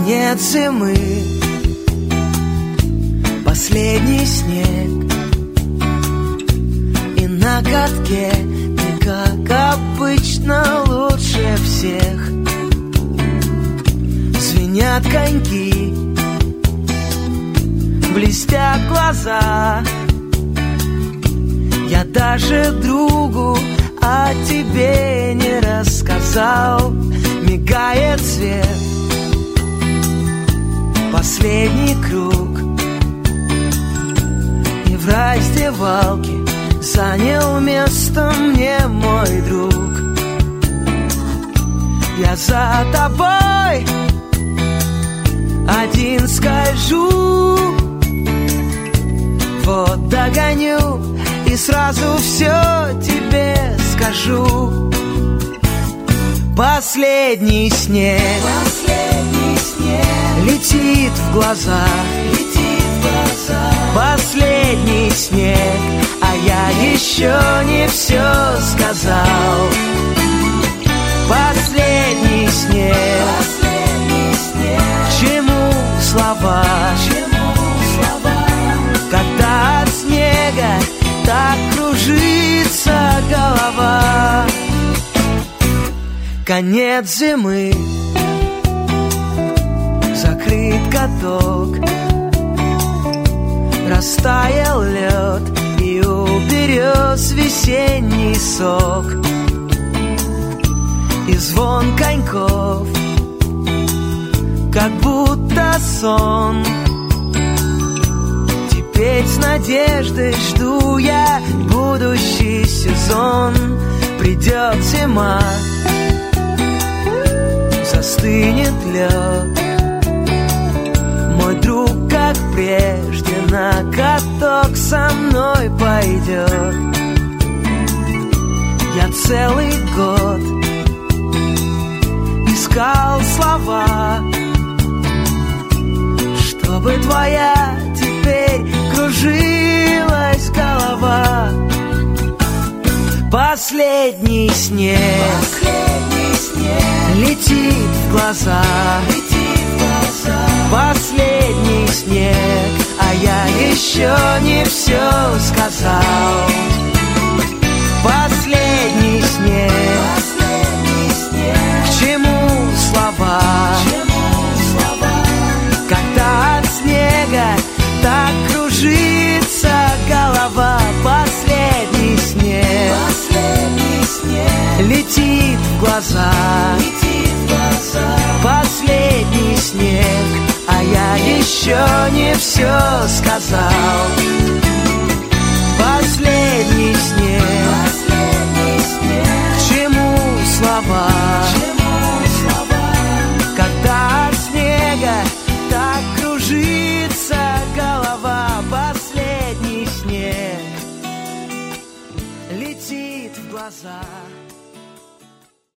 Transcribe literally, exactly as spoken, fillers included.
Конец зимы, последний снег, и на катке ты, как обычно, лучше всех. Звенят коньки, блестят глаза. Я даже другу о тебе не рассказал. Мигает свет, последний круг, и в раздевалке занял место мне мой друг. Я за тобой один скольжу, вот догоню и сразу все тебе скажу. Последний снег, последний снег летит в глаза, летит в глаза. Последний снег, а я еще не все сказал. Последний снег, последний снег. К чему слова, к чему слова, когда от снега так кружится голова. Конец зимы, закрыт каток, растаял лед, и у берез весенний сок, и звон коньков, как будто сон. Теперь с надеждой жду я будущий сезон. Придет зима, застынет лед, мой друг, как прежде, на каток со мной пойдет. Я целый год искал слова, чтобы твоя теперь кружилась голова. Последний снег, последний снег летит в глаза, летит в глаза. Последний снег, а я еще не все сказал. Последний снег, последний снег. К чему слова, к чему слова, когда от снега так кружится голова. Последний снег, последний снег летит в глаза, летит в глаза. Последний снег, а я еще не все сказал. Последний снег, последний снег. К чему слова, к чему слова, когда от снега так кружится голова. Последний снег летит в глаза.